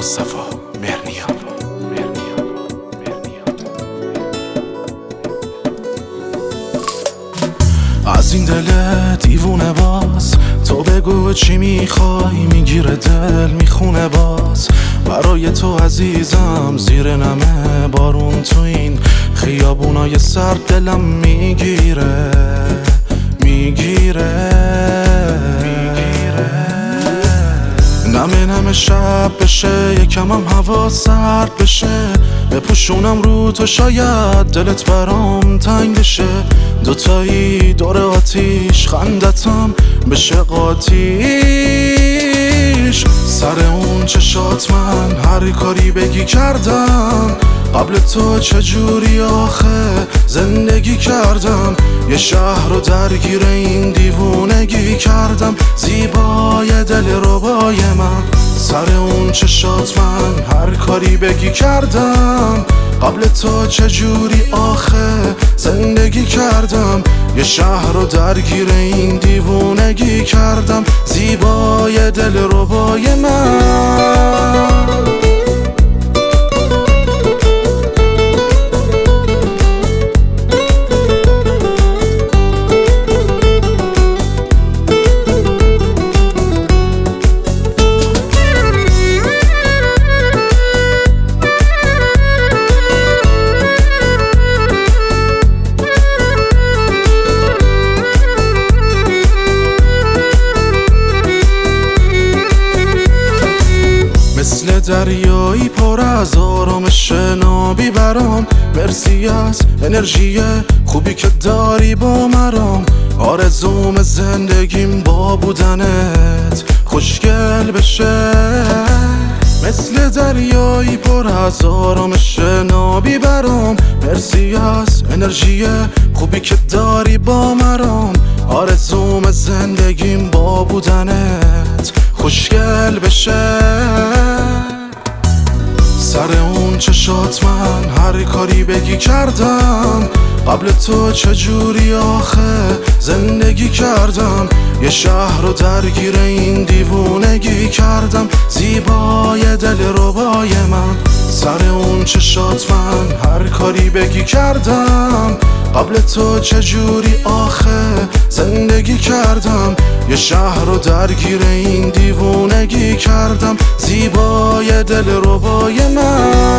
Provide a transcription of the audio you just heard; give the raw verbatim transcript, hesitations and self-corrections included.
مصطفی مهرنیان. از این دل دیوونه باز تو بگو چی میخوای، میگیره دل میخونه باز برای تو عزیزم. زیر نمه بارون تو این خیابونای سرد دلم میگیره میگیره نمه نمه شب بشه، یکم هم هوا سرد بشه، بپوشونم رو تو شاید دلت برام تنگ بشه. دوتایی دور آتیش خندتم بشه قاتیش. سر اون چشات من هر کاری بگی کردم، قبل تو چجوری آخه زندگی کردم. یه شهر رو درگیر این دیوونگی کردم، زیبای دل ربای من. سر اون چشات من هر کاری بگی کردم، قبل تو چجوری آخه زندگی کردم. یه شهر رو درگیر این دیوونگی کردم، زیبای دل ربای من. مثل دریایی پر از آرامش نابی برام. مرسی از انرژی خوبی که داری با مرام. آرزوم زندگیم با بودنت خوشگل بشه. مثل دریایی پر از آرامش نابی برام. مرسی از انرژی خوبی که داری با مرام. آرزوم زندگیم با بودنت خوشگل بشه. سر اون چشات من هر کاری بگی کردم، قبل تو چجوری آخه زندگی کردم. یه شهر رو درگیر این دیوونگی کردم، زیبای دل ربای من. سر اون چشات من هر کاری بگی کردم، قبل تو چجوری آخه زندگی کردم. یه شهر رو درگیر این دیوونگی کردم، زیبای دل ربای من.